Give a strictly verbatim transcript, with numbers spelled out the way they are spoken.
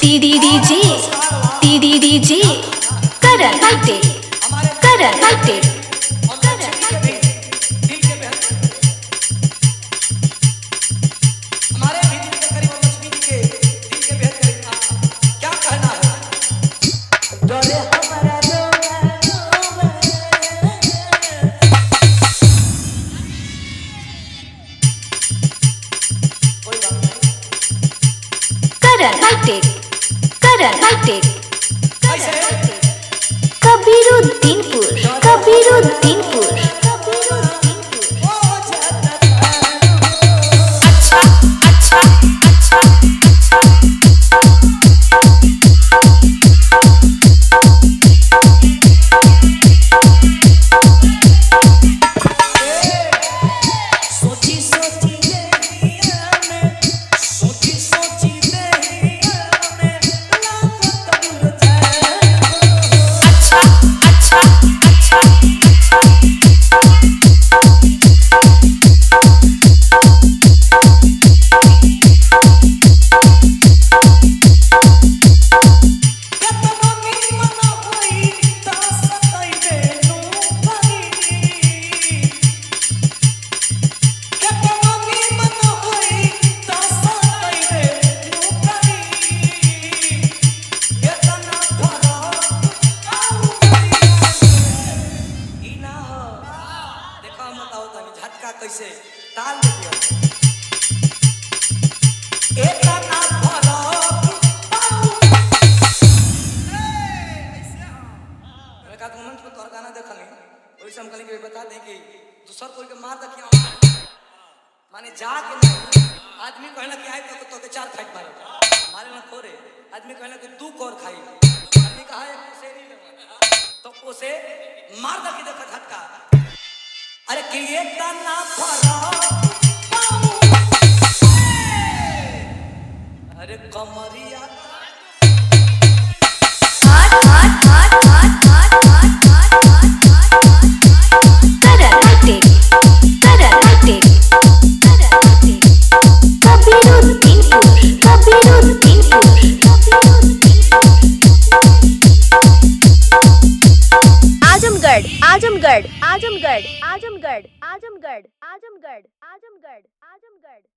टीडीडीजे टीडीडीजे करण लाइटे करण लाइटे करण लाइटे हमारे भी दिल के करीब और लक्ष्मी जी के दिल के बेहद करीब था। क्या कहना है? डोले हमारा रोवा रोवा। कोई बात नहीं। करण लाइटे करण लाइटे कैसे? कबीरुद्दीनपुर कबीरुद्दीनपुर ओ जाता सोची सोची देहिया में सोची सोची देहिया में लाख कबूल जाए। केतना मीमन होई ता सताई देनु भाई। केतना मीमन होई ता सताई देनु भाई। केतना फरक आउ ई ना हो। देखो हम बताओ तनी झटका कैसे ताल देखियो। एतना फरक आउ का तो मंच पर तोहर गाना देखली ओइसे हम कहली कि बता दें कि दूसर कोई के मार दखिया माने जा के नहीं आदमी कहला कि आइ तो तो के चार फाइट मारे मारे ना थोड़े आदमी कहला कि तू कोर खाई आदमी कहा एक शेरी ले तो उसे मार दखी देख झटका अरे कि ये तना फरा अरे कमरिया करण लाइटे करण लाइटे करण लाइटे कबीरुद्दीनपुर कबीरुद्दीनपुर आजमगढ़ आजमगढ़ आजमगढ़ आजमगढ़ आजमगढ़ आजमगढ़ आजमगढ़ आजमगढ़